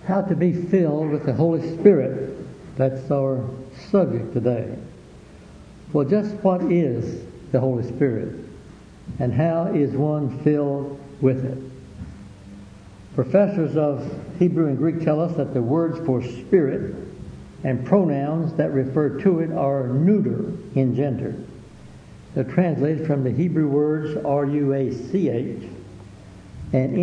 How to be filled with the Holy Spirit. That's our subject today. Well, just what is the Holy Spirit? And how is one filled with it? Professors of Hebrew and Greek tell us that the words for spirit and pronouns that refer to it are neuter in gender. They're translated from the Hebrew words ruach and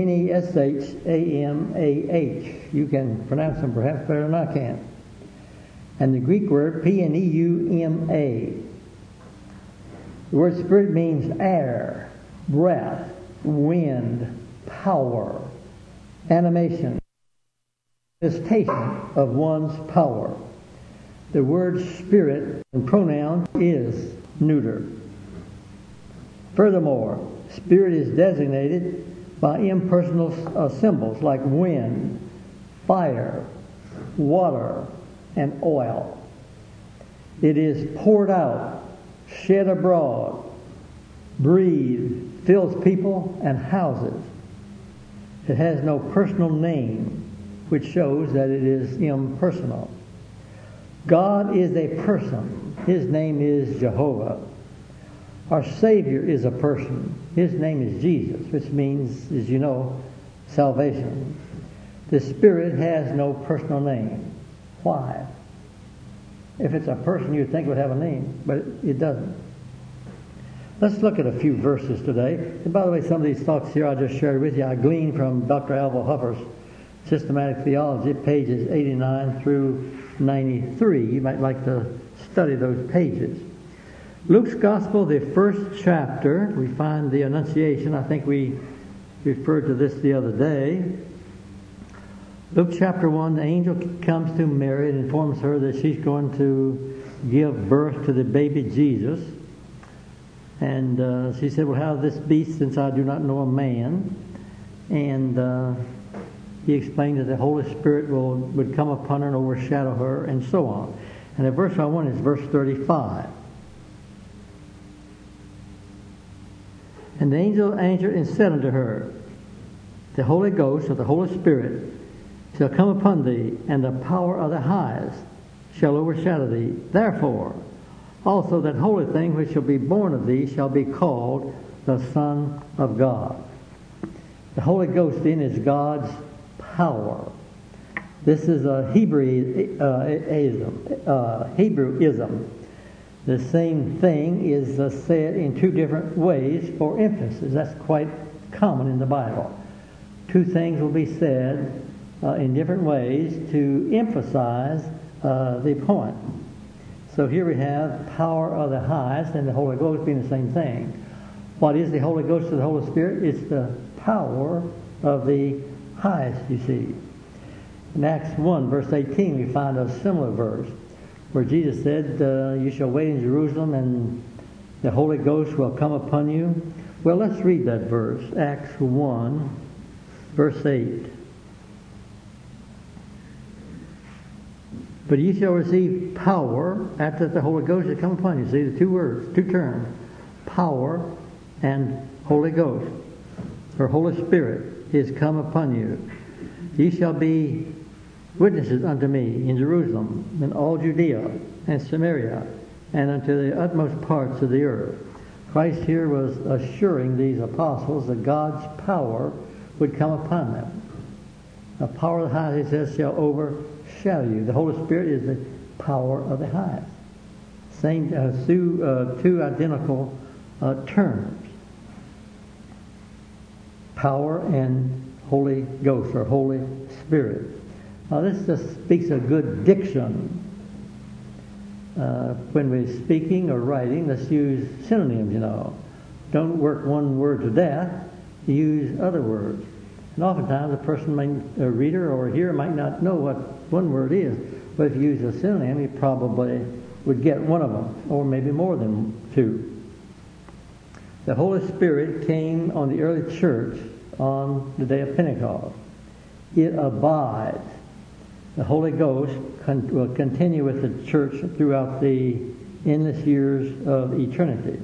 neshamah. You can pronounce them perhaps better than I can. And the Greek word pneuma. The word spirit means air, breath, wind, power, animation, manifestation of one's power. The word spirit and pronoun is neuter. Furthermore, spirit is designated by impersonal symbols like wind, fire, water, and oil. It is poured out, shed abroad, breathed, fills people and houses. It has no personal name, which shows that it is impersonal. God is a person. His name is Jehovah. Our Savior is a person. His name is Jesus, which means, as you know, salvation. The Spirit has no personal name. Why? If it's a person, you'd think it would have a name, but it doesn't. Let's look at a few verses today. And by the way, some of these thoughts here I just shared with you, I gleaned from Dr. Alva Huffer's Systematic Theology, pages 89 through 93. You might like to study those pages. Luke's Gospel, the first chapter, we find the Annunciation. I think we referred to this the other day. Luke chapter 1, the angel comes to Mary and informs her that she's going to give birth to the baby Jesus. And she said, well, how will this be since I do not know a man? And he explained that the Holy Spirit would come upon her and overshadow her, and so on. And the verse I want is verse 35. And the angel answered and said unto her, the Holy Ghost, or the Holy Spirit, shall come upon thee, and the power of the highest shall overshadow thee. Therefore, also that holy thing which shall be born of thee shall be called the Son of God. The Holy Ghost then is God's power. This is a Hebrewism. The same thing is said in two different ways for emphasis. That's quite common in the Bible. Two things will be said in different ways to emphasize the point. So here we have power of the highest and the Holy Ghost being the same thing. What is the Holy Ghost or the Holy Spirit? It's the power of the highest, you see. In Acts 1, verse 18, we find a similar verse where Jesus said, you shall wait in Jerusalem and the Holy Ghost will come upon you. Well, let's read that verse. Acts 1, verse 8. But ye shall receive power after the Holy Ghost has come upon you. See, the two words, two terms, power and Holy Ghost, or Holy Spirit, is come upon you. Ye shall be witnesses unto me in Jerusalem, in all Judea and Samaria, and unto the utmost parts of the earth. Christ here was assuring these apostles that God's power would come upon them. The power of the highest, he says, shall overshadow you. The Holy Spirit is the power of the highest. Same, two identical terms. Power and Holy Ghost, or Holy Spirit. Now this just speaks of good diction. When we're speaking or writing, let's use synonyms, you know. Don't work one word to death. Use other words. And oftentimes a person, a reader or a hearer, might not know what one word is. But if you use a synonym, you probably would get one of them, or maybe more than two. The Holy Spirit came on the early church on the day of Pentecost. It abides. The Holy Ghost will continue with the church throughout the endless years of eternity.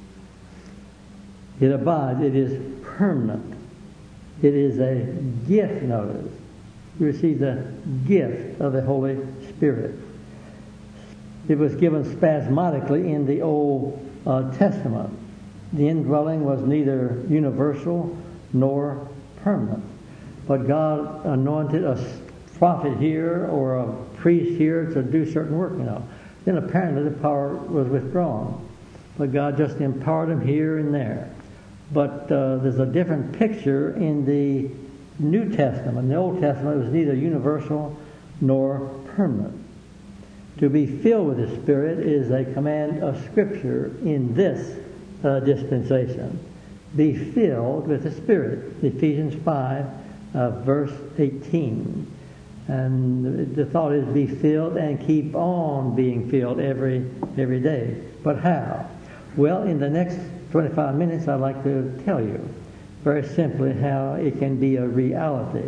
It abides. It is permanent. It is a gift, notice. We receive the gift of the Holy Spirit. It was given spasmodically in the Old Testament. The indwelling was neither universal nor permanent. But God anointed a prophet here or a priest here to do certain work, Then apparently the power was withdrawn. But God just empowered him here and there. But there's a different picture in the New Testament. In the Old Testament, it was neither universal nor permanent. To be filled with the Spirit is a command of Scripture in this dispensation. Be filled with the Spirit. Ephesians 5, verse 18. And the thought is be filled and keep on being filled every day. But how? Well, in the next 25 minutes, I'd like to tell you very simply how it can be a reality.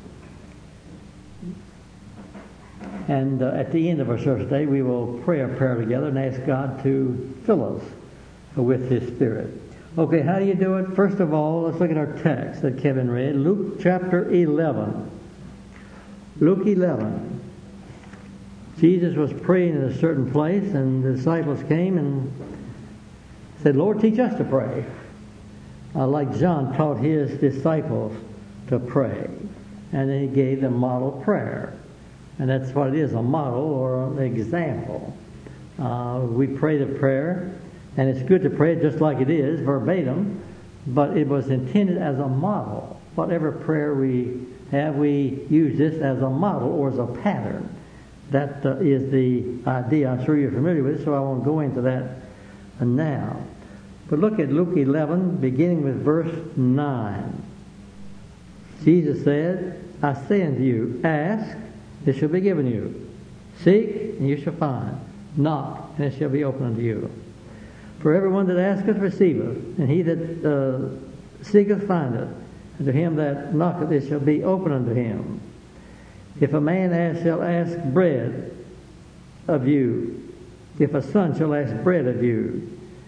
And at the end of our service today, we will pray a prayer together and ask God to fill us with His Spirit. Okay, how do you do it? First of all, let's look at our text that Kevin read. Luke chapter 11. Luke 11. Jesus was praying in a certain place, and the disciples came and said, Lord, teach us to pray. Like John taught his disciples to pray. And then he gave them model prayer. And that's what it is, a model or an example. We pray the prayer, and it's good to pray it just like it is, verbatim, but it was intended as a model. Whatever prayer we have, we use this as a model or as a pattern. That is the idea. I'm sure you're familiar with it, so I won't go into that now. But look at Luke 11, beginning with verse 9. Jesus said, I say unto you, ask, it shall be given you. Seek, and you shall find. Knock, and it shall be opened unto you. For everyone that asketh receiveth, and he that seeketh findeth, and to him that knocketh it shall be opened unto him. If a man shall ask bread of you, if a son shall ask bread of you,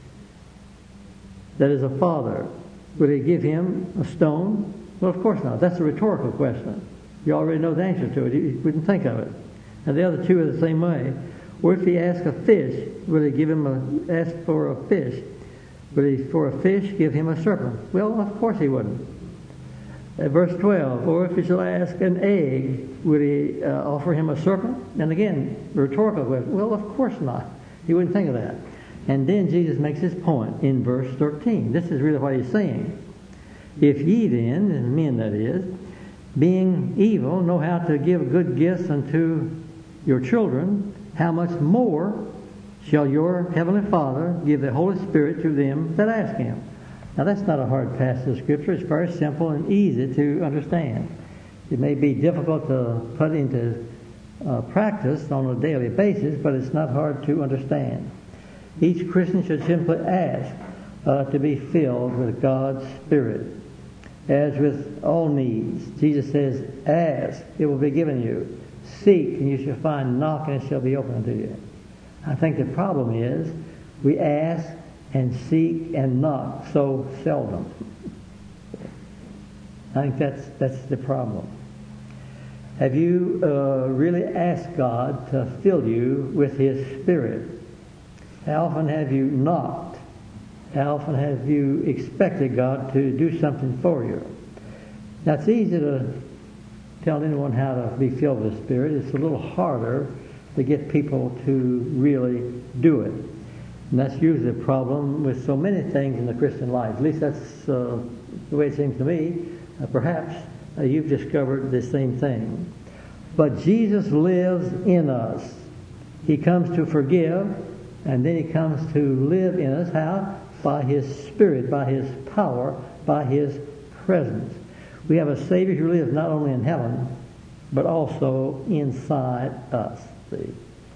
that is a father, will he give him a stone? Well, of course not. That's a rhetorical question. You already know the answer to it. You wouldn't think of it. And the other two are the same way. Or if he asks a fish, will he give him ask for a fish? Will he for a fish give him a serpent? Well, of course he wouldn't. Verse 12, or if he shall ask an egg, will he offer him a serpent? And again, rhetorical question. Well, of course not. He wouldn't think of that. And then Jesus makes his point in verse 13. This is really what he's saying. If ye then, and men that is, being evil, know how to give good gifts unto your children, how much more shall your heavenly Father give the Holy Spirit to them that ask him? Now that's not a hard passage of Scripture. It's very simple and easy to understand. It may be difficult to put into practice on a daily basis, but it's not hard to understand. Each Christian should simply ask to be filled with God's Spirit. As with all needs, Jesus says, ask, it will be given you. Seek, and you shall find. Knock, and it shall be opened unto you. I think the problem is we ask and seek and knock so seldom. I think that's the problem. Have you really asked God to fill you with His Spirit? How often have you knocked? How often have you expected God to do something for you? Now, it's easy to tell anyone how to be filled with the Spirit. It's a little harder to get people to really do it. And that's usually the problem with so many things in the Christian life. At least that's the way it seems to me. Perhaps you've discovered the same thing. But Jesus lives in us. He comes to forgive, and then He comes to live in us. How? By His Spirit, by His power, by His presence. We have a Savior who lives not only in heaven, but also inside us. See?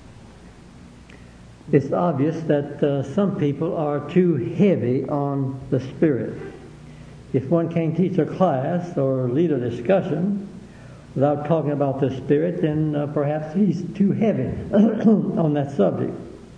It's obvious that some people are too heavy on the Spirit. If one can't teach a class or lead a discussion without talking about the Spirit, then perhaps he's too heavy on that subject.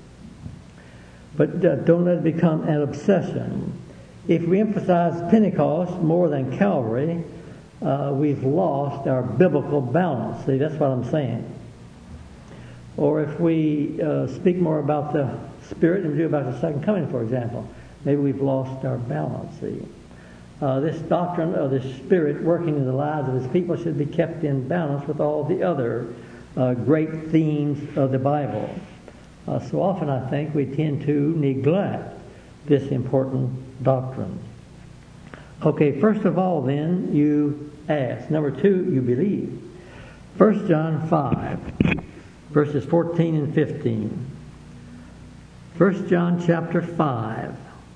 But don't let it become an obsession. If we emphasize Pentecost more than Calvary, we've lost our biblical balance. See, that's what I'm saying. Or if we speak more about the Spirit than we do about the second coming, for example, maybe we've lost our balance. See, this doctrine of the Spirit working in the lives of His people should be kept in balance with all the other great themes of the Bible. So often I think we tend to neglect this important doctrine. Okay, first of all then, you ask. Number 2, you believe. 1 John 5, verses 14 and 15. 1 John chapter 5,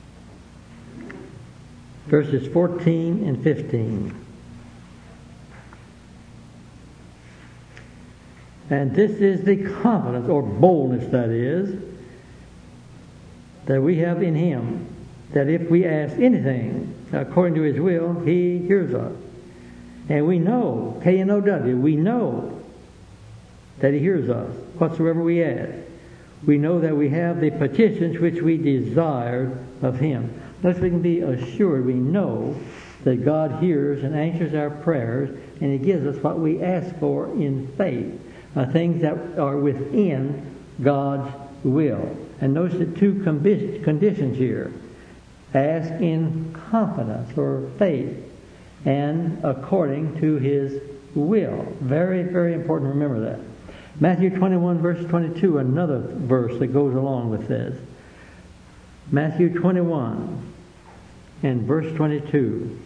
verses 14 and 15. And this is the confidence, or boldness that is, that we have in Him, that if we ask anything according to His will, He hears us. And we know, K-N-O-W, we know that He hears us, whatsoever we ask. We know that we have the petitions which we desire of Him. Thus we can be assured, we know that God hears and answers our prayers, and He gives us what we ask for in faith. Things that are within God's will. And notice the two conditions here. Ask in confidence or faith and according to His will. Very, very important to remember that. Matthew 21 verse 22, another verse that goes along with this. Matthew 21 and verse 22.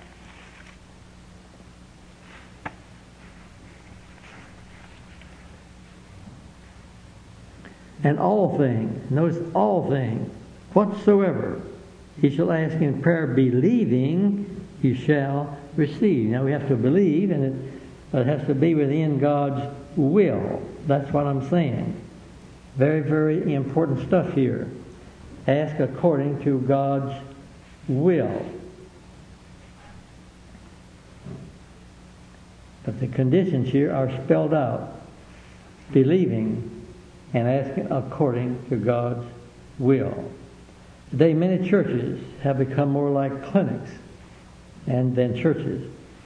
And all things, notice all things, whatsoever ye shall ask in prayer, believing, you shall receive. Now we have to believe, and it has to be within God's will. That's what I'm saying. Very, very important stuff here. Ask according to God's will. But the conditions here are spelled out. Believing and asking according to God's will. Today many churches have become more like clinics than churches.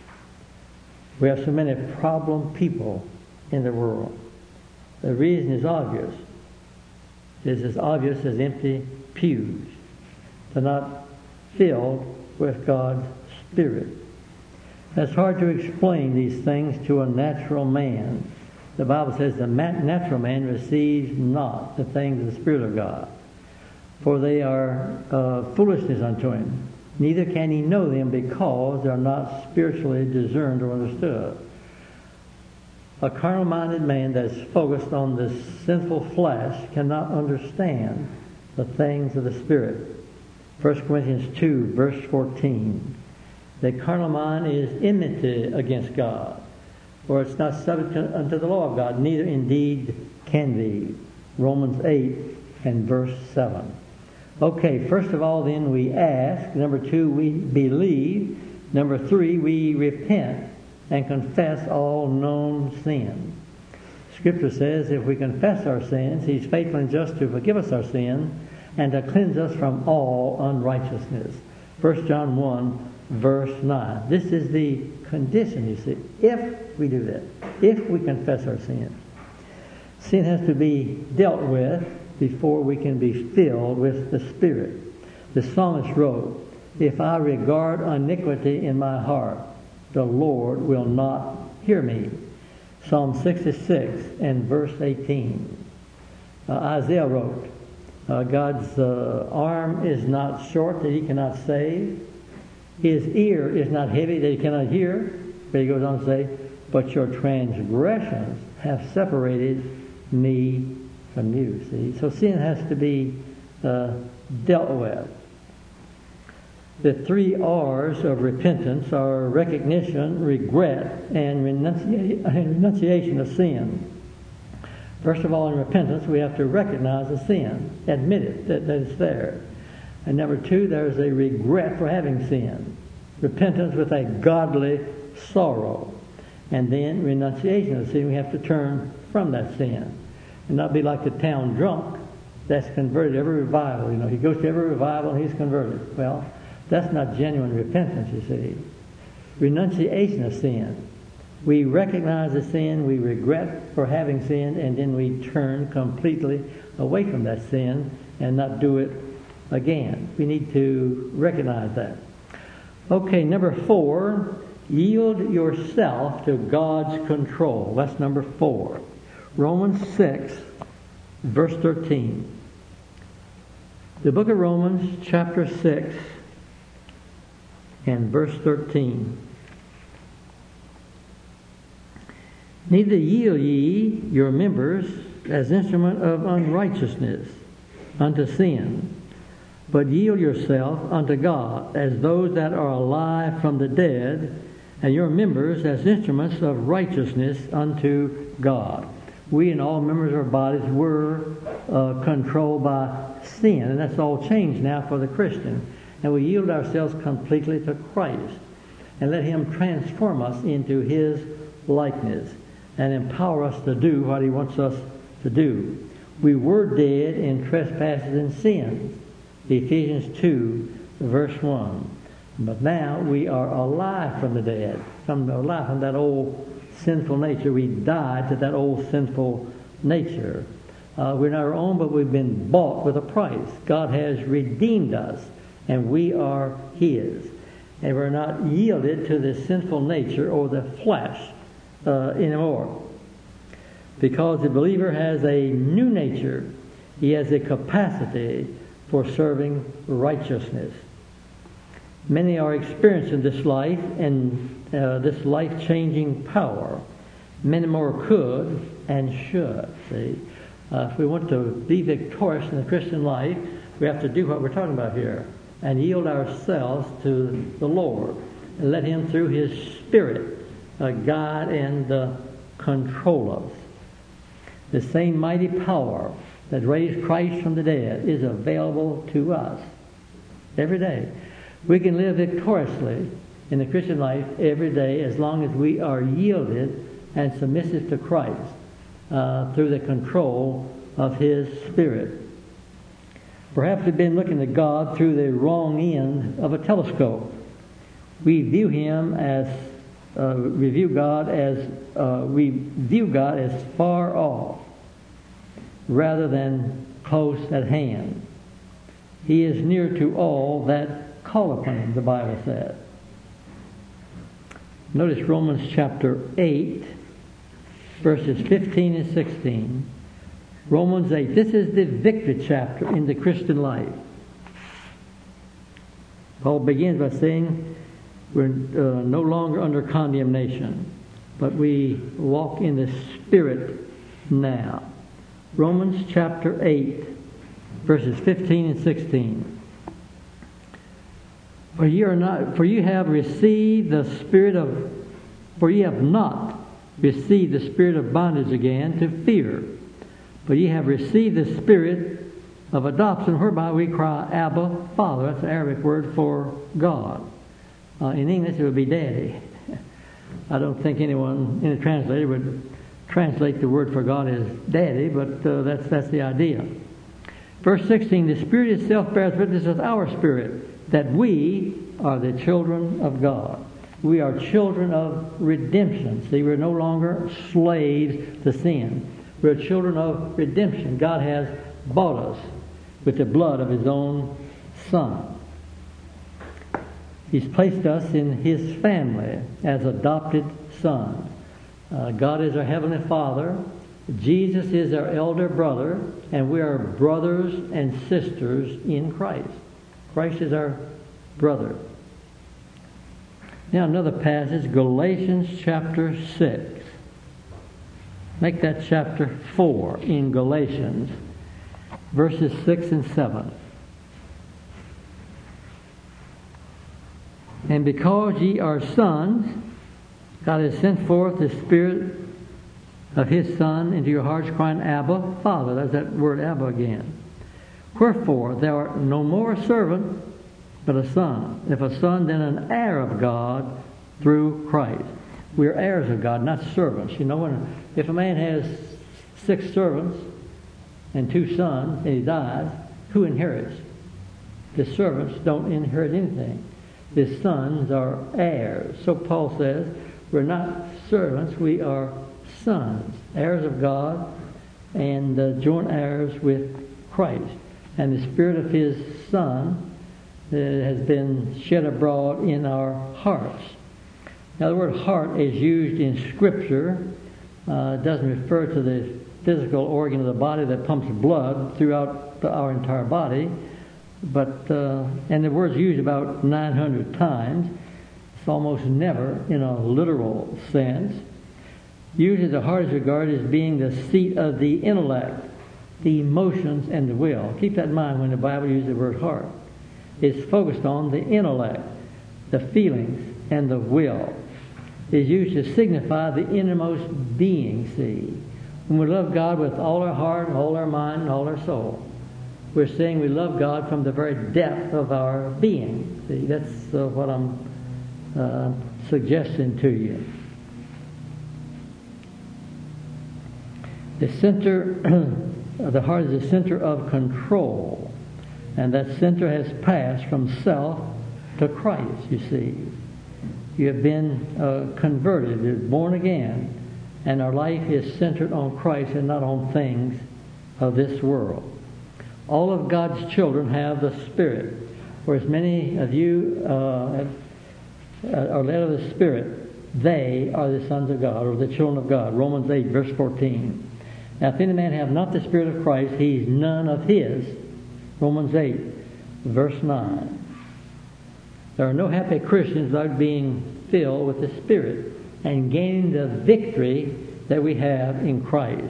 We have so many problem people in the world. The reason is obvious. It's as obvious as empty pews. They're not filled with God's Spirit. It's hard to explain these things to a natural man. The Bible says the natural man receives not the things of the Spirit of God, for they are foolishness unto him. Neither can he know them because they are not spiritually discerned or understood. A carnal-minded man that is focused on the sinful flesh cannot understand the things of the Spirit. 1 Corinthians 2, verse 14. The carnal mind is enmity against God, for it's not subject unto the law of God, neither indeed can be. Romans 8 and verse 7. Okay, first of all then we ask. Number 2, we believe. Number 3, we repent and confess all known sin. Scripture says if we confess our sins, He's faithful and just to forgive us our sins and to cleanse us from all unrighteousness. 1 John 1, verse 9. This is the condition, you see, if we do that, if we confess our sins. Sin has to be dealt with before we can be filled with the Spirit. The psalmist wrote, if I regard iniquity in my heart, the Lord will not hear me. Psalm 66 and verse 18. Isaiah wrote, God's arm is not short that He cannot save. His ear is not heavy that He cannot hear. But He goes on to say, but your transgressions have separated me from you. See, so sin has to be dealt with. The 3 R's of repentance are recognition, regret, and renunciation of sin. First of all, in repentance, we have to recognize the sin, admit it, that it's there. And number 2, there's a regret for having sinned. Repentance with a godly sorrow. And then renunciation of sin. We have to turn from that sin and not be like the town drunk that's converted every revival. You know, he goes to every revival and he's converted. Well, that's not genuine repentance, you see. renunciation of sin. We recognize the sin, we regret for having sinned, and then we turn completely away from that sin and not do it again. We need to recognize that. Okay, number 4, yield yourself to God's control. That's number 4. Romans 6, verse 13. The book of Romans, chapter 6, and verse 13. Neither yield ye your members as instrument of unrighteousness unto sin, but yield yourself unto God as those that are alive from the dead, and your members as instruments of righteousness unto God. We and all members of our bodies were controlled by sin, and that's all changed now for the Christian. And we yield ourselves completely to Christ and let Him transform us into His likeness and empower us to do what He wants us to do. We were dead in trespasses and sins, Ephesians 2, verse 1. But now we are alive from the dead, from that old sinful nature. We died to that old sinful nature. We're not our own, but we've been bought with a price. God has redeemed us, and we are His. And we're not yielded to the sinful nature or the flesh anymore. Because the believer has a new nature, he has a capacity for serving righteousness. Many are experiencing this life and this life-changing power. Many more could and should. See, if we want to be victorious in the Christian life, we have to do what we're talking about here and yield ourselves to the Lord and let Him, through His Spirit, guide and control us. The same mighty power that raised Christ from the dead is available to us every day. We can live victoriously in the Christian life every day as long as we are yielded and submissive to Christ through the control of His Spirit. Perhaps we've been looking at God through the wrong end of a telescope. We view God as far off rather than close at hand. He is near to all that call upon Him, the Bible says. Notice Romans chapter 8, verses 15 and 16. Romans 8. This is the victory chapter in the Christian life. Paul begins by saying we're no longer under condemnation, but we walk in the Spirit now. Romans chapter 8, verses 15 and 16. For you have not received the spirit of bondage again to fear, but ye have received the Spirit of adoption, whereby we cry, Abba, Father. That's the Arabic word for God. In English, it would be Daddy. I don't think anyone in a translator would translate the word for God as Daddy, but that's the idea. Verse 16, the Spirit itself bears witness with our spirit that we are the children of God. We are children of redemption. See, we're no longer slaves to sin. We're children of redemption. God has bought us with the blood of His own Son. He's placed us in His family as adopted sons. God is our Heavenly Father. Jesus is our elder brother, and we are brothers and sisters in Christ. Christ is our brother. Now another passage, Galatians chapter 6. Make that chapter 4 in Galatians, verses 6 and 7. And because ye are sons, God has sent forth the Spirit of His Son into your hearts, crying, Abba, Father. That's that word Abba again. Wherefore thou art no more a servant, but a son. If a son, then an heir of God through Christ. We are heirs of God, not servants. You know, if a man has 6 servants and 2 sons, and he dies, who inherits? The servants don't inherit anything. His sons are heirs. So Paul says, we're not servants, we are sons, heirs of God, and joint heirs with Christ. And the Spirit of His Son has been shed abroad in our hearts. Now the word heart is used in Scripture. It doesn't refer to the physical organ of the body that pumps blood throughout our entire body, but and the word's used about 900 times. It's almost never in a literal sense. Usually the heart is regarded as being the seat of the intellect, the emotions, and the will. Keep that in mind when the Bible uses the word heart. It's focused on the intellect, the feelings, and the will. It's used to signify the innermost being, see. When we love God with all our heart, all our mind, and all our soul, we're saying we love God from the very depth of our being. See, that's what I'm suggesting to you. The center, the heart is the center of control. And that center has passed from self to Christ, you see. You have been converted, born again, and our life is centered on Christ and not on things of this world. All of God's children have the Spirit. For as many of you are led of the Spirit, they are the sons of God, or the children of God. Romans 8, verse 14. Now, if any man have not the Spirit of Christ, he is none of his. Romans 8, verse 9. There are no happy Christians without being filled with the Spirit and gaining the victory that we have in Christ.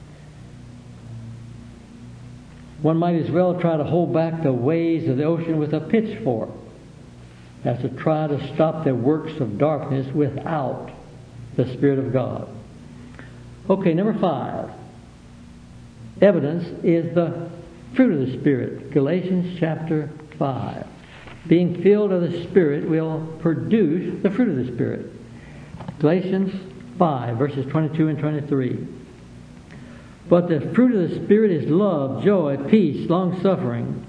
One might as well try to hold back the waves of the ocean with a pitchfork as to try to stop the works of darkness without the Spirit of God. Okay, number 5. Evidence is the fruit of the Spirit. Galatians chapter 5. Being filled of the Spirit will produce the fruit of the Spirit. Galatians 5, verses 22 and 23. But the fruit of the Spirit is love, joy, peace, long-suffering,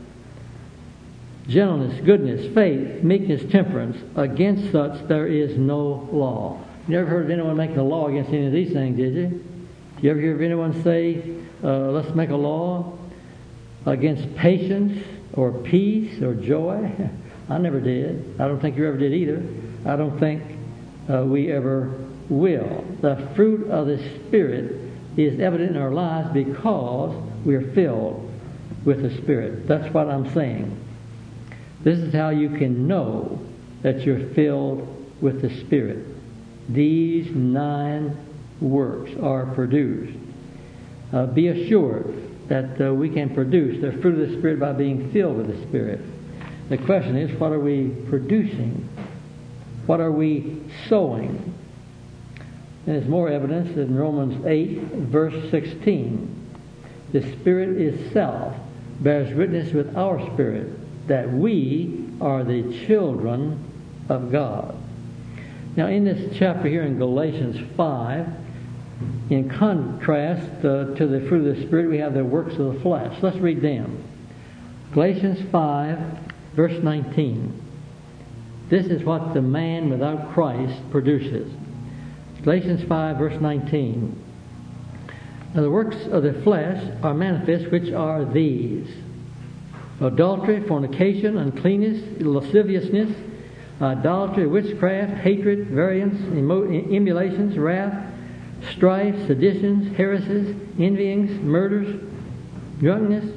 gentleness, goodness, faith, meekness, temperance. Against such there is no law. You never heard of anyone making a law against any of these things, did you? Did you ever hear of anyone say, let's make a law against patience or peace or joy? I never did. I don't think you ever did either. I don't think we ever will. The fruit of the Spirit is evident in our lives because we're filled with the Spirit. That's what I'm saying. This is how you can know that you're filled with the Spirit. These 9 works are produced. Be assured that we can produce the fruit of the Spirit by being filled with the Spirit. The question is, what are we producing? What are we sowing? And there's more evidence in Romans 8, verse 16. The Spirit itself bears witness with our spirit that we are the children of God. Now, in this chapter here in Galatians 5, in contrast to the fruit of the Spirit, we have the works of the flesh. Let's read them. Galatians 5, verse 19. This is what the man without Christ produces. Galatians 5, verse 19. Now the works of the flesh are manifest, which are these: adultery, fornication, uncleanness, lasciviousness, idolatry, witchcraft, hatred, variance, emulations, wrath, strife, seditions, heresies, envyings, murders, drunkenness,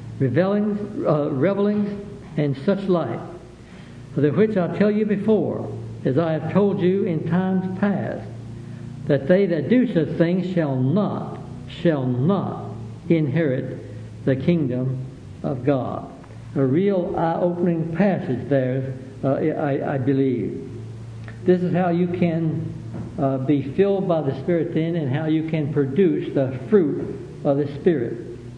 revelings, and such like, the which I tell you before, as I have told you in times past, that they that do such things shall not inherit the kingdom of God. A real eye-opening passage there, I believe. This is how you can be filled by the Spirit then, and how you can produce the fruit of the Spirit.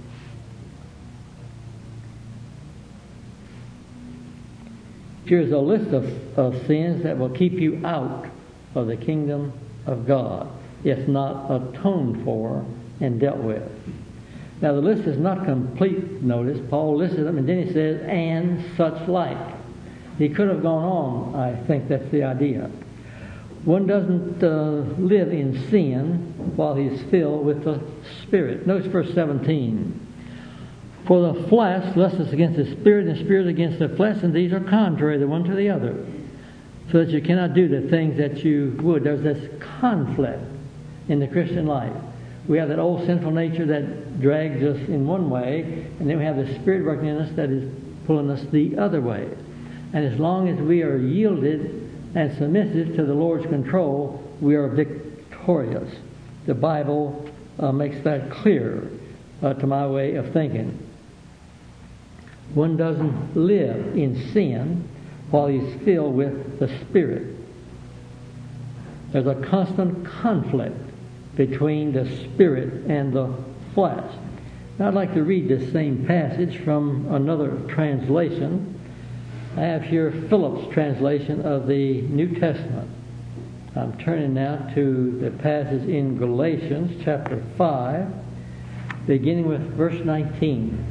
Here's a list of sins that will keep you out of the kingdom of God, if not atoned for and dealt with. Now the list is not complete, notice. Paul listed them and then he says, and such like. He could have gone on. I think that's the idea. One doesn't live in sin while he's filled with the Spirit. Notice verse 17. For the flesh lusteth against the Spirit, and the Spirit against the flesh, and these are contrary the one to the other, so that you cannot do the things that you would. There's this conflict in the Christian life. We have that old sinful nature that drags us in one way, and then we have the Spirit working in us that is pulling us the other way. And as long as we are yielded and submissive to the Lord's control, we are victorious. The Bible makes that clear to my way of thinking. One doesn't live in sin while he's filled with the Spirit. There's a constant conflict between the Spirit and the flesh. Now I'd like to read this same passage from another translation. I have here Phillips' translation of the New Testament. I'm turning now to the passage in Galatians chapter 5, beginning with verse 19.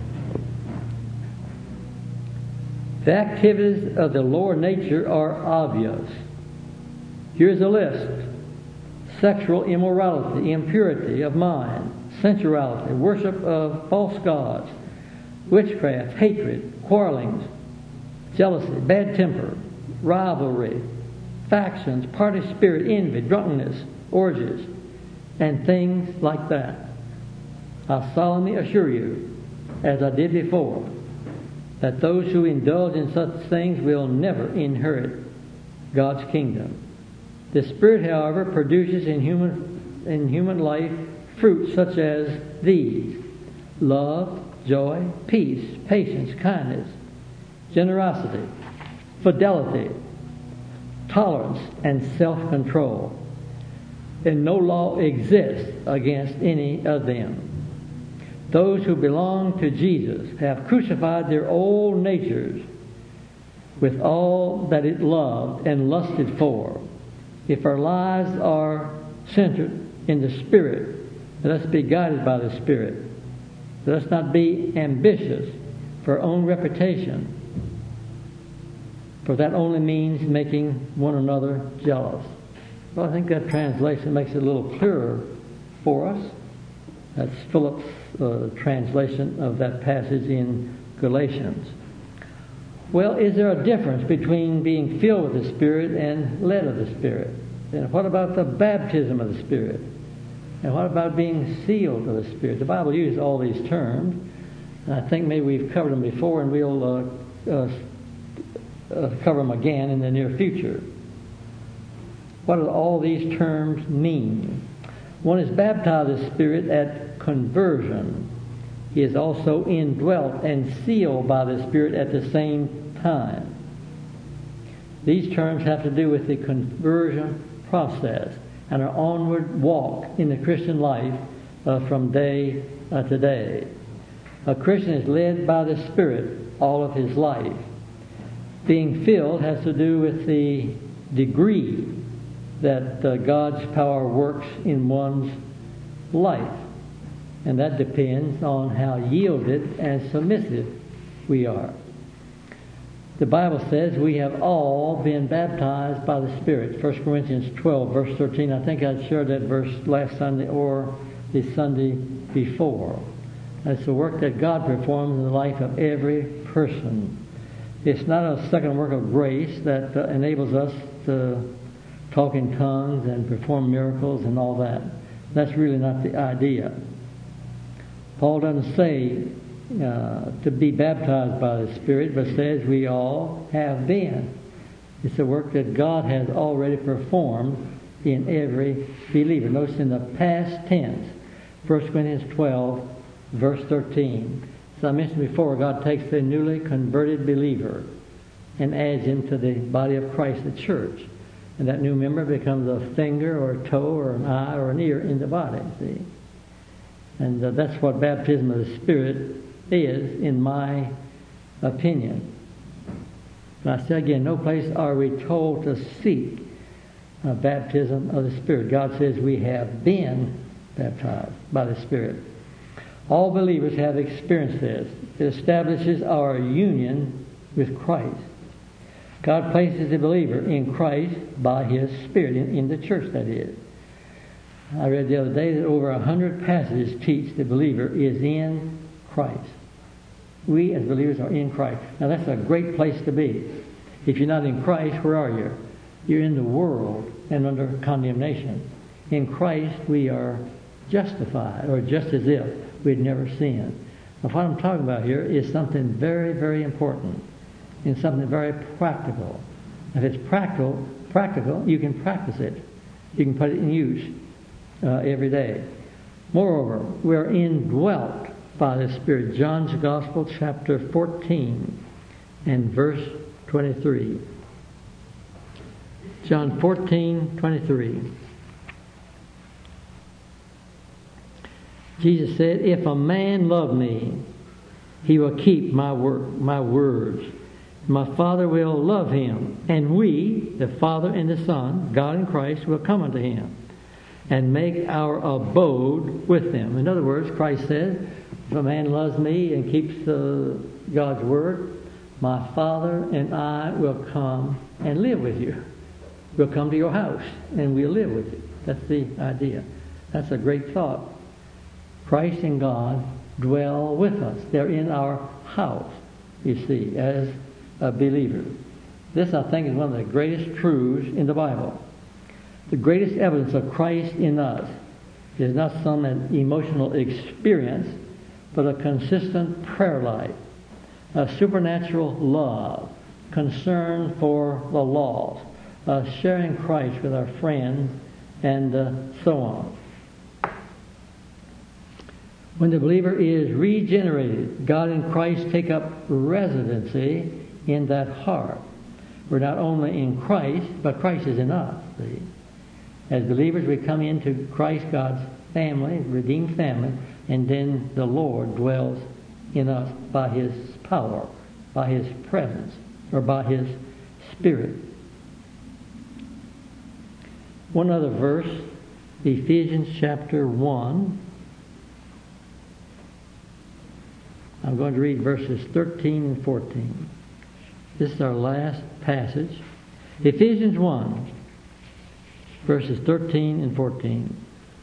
The activities of the lower nature are obvious. Here's a list. Sexual immorality, impurity of mind, sensuality, worship of false gods, witchcraft, hatred, quarrelings, jealousy, bad temper, rivalry, factions, party spirit, envy, drunkenness, orgies, and things like that. I solemnly assure you, as I did before, that those who indulge in such things will never inherit God's kingdom. The Spirit, however, produces in human life fruits such as these: love, joy, peace, patience, kindness, generosity, fidelity, tolerance, and self-control. And no law exists against any of them. Those who belong to Jesus have crucified their old natures with all that it loved and lusted for. If our lives are centered in the Spirit, let us be guided by the Spirit. Let us not be ambitious for our own reputation, for that only means making one another jealous. Well, I think that translation makes it a little clearer for us. That's Phillips' translation of that passage in Galatians. Well, is there a difference between being filled with the Spirit and led of the Spirit? And what about the baptism of the Spirit? And what about being sealed of the Spirit? The Bible uses all these terms. And I think maybe we've covered them before, and we'll cover them again in the near future. What do all these terms mean? One is baptized in the Spirit at conversion. He is also indwelt and sealed by the Spirit at the same time. These terms have to do with the conversion process and our onward walk in the Christian life from day to day. A Christian is led by the Spirit all of his life. Being filled has to do with the degree that God's power works in one's life. And that depends on how yielded and submissive we are. The Bible says we have all been baptized by the Spirit. 1 Corinthians 12, verse 13. I think I shared that verse last Sunday or the Sunday before. That's the work that God performs in the life of every person. It's not a second work of grace that enables us to talk in tongues and perform miracles and all that. That's really not the idea. Paul doesn't say to be baptized by the Spirit, but says we all have been. It's a work that God has already performed in every believer. Notice in the past tense, 1 Corinthians 12, verse 13. As I mentioned before, God takes the newly converted believer and adds him to the body of Christ, the church. And that new member becomes a finger or a toe or an eye or an ear in the body, see? And that's what baptism of the Spirit is, in my opinion. And I say again, no place are we told to seek a baptism of the Spirit. God says we have been baptized by the Spirit. All believers have experienced this. It establishes our union with Christ. God places the believer in Christ by His Spirit, in the church, that is. I read the other day that over 100 passages teach the believer is in Christ. We as believers are in Christ. Now that's a great place to be. If you're not in Christ, where are you? You're in the world and under condemnation. In Christ we are justified, or just as if we'd never sinned. Now what I'm talking about here is something very, very important and something very practical. If it's practical, you can practice it. You can put it in use every day. Moreover, we're indwelt by the Spirit. John's Gospel, chapter 14 and verse 23. John 14:23. Jesus said, "If a man love me, he will keep my words. My Father will love him, and we, the Father and the Son, God and Christ, will come unto him and make our abode with them." In other words, Christ says, if a man loves me and keeps God's word, my Father and I will come and live with you. We'll come to your house and we'll live with you. That's the idea. That's a great thought. Christ and God dwell with us. They're in our house, you see, as a believer. This, I think, is one of the greatest truths in the Bible. The greatest evidence of Christ in us is not some emotional experience, but a consistent prayer life, a supernatural love, concern for the lost, sharing Christ with our friends, and so on. When the believer is regenerated, God and Christ take up residency in that heart. We're not only in Christ, but Christ is in us. See? As believers, we come into Christ, God's family, redeemed family, and then the Lord dwells in us by His power, by His presence, or by His Spirit. One other verse, Ephesians chapter 1. I'm going to read verses 13 and 14. This is our last passage. Ephesians 1, verses 13 and 14.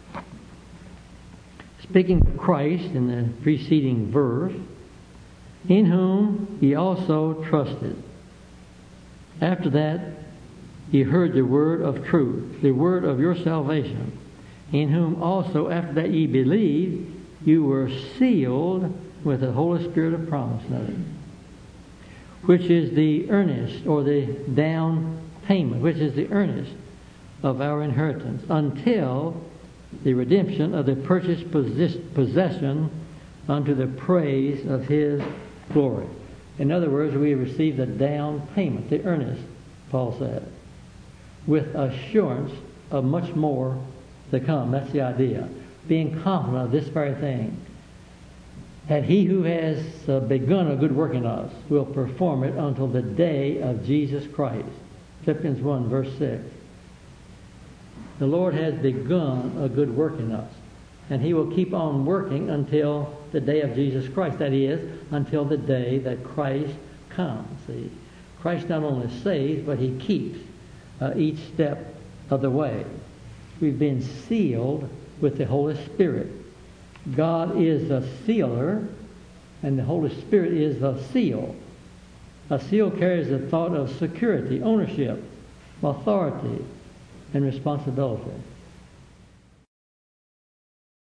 Speaking of Christ in the preceding verse, in whom ye also trusted. After that, ye heard the word of truth, the word of your salvation, in whom also after that ye believed, you were sealed with the Holy Spirit of promise, which is the earnest, or the down payment, which is the earnest of our inheritance, until the redemption of the purchased possession unto the praise of His glory. In other words, we receive the down payment, the earnest, Paul said, with assurance of much more to come. That's the idea. Being confident of this very thing, that He who has begun a good work in us will perform it until the day of Jesus Christ. Philippians 1, verse 6. The Lord has begun a good work in us, and He will keep on working until the day of Jesus Christ. That is, until the day that Christ comes. See, Christ not only saves, but He keeps each step of the way. We've been sealed with the Holy Spirit. God is the sealer, and the Holy Spirit is the seal. A seal carries the thought of security, ownership, authority, and responsibility.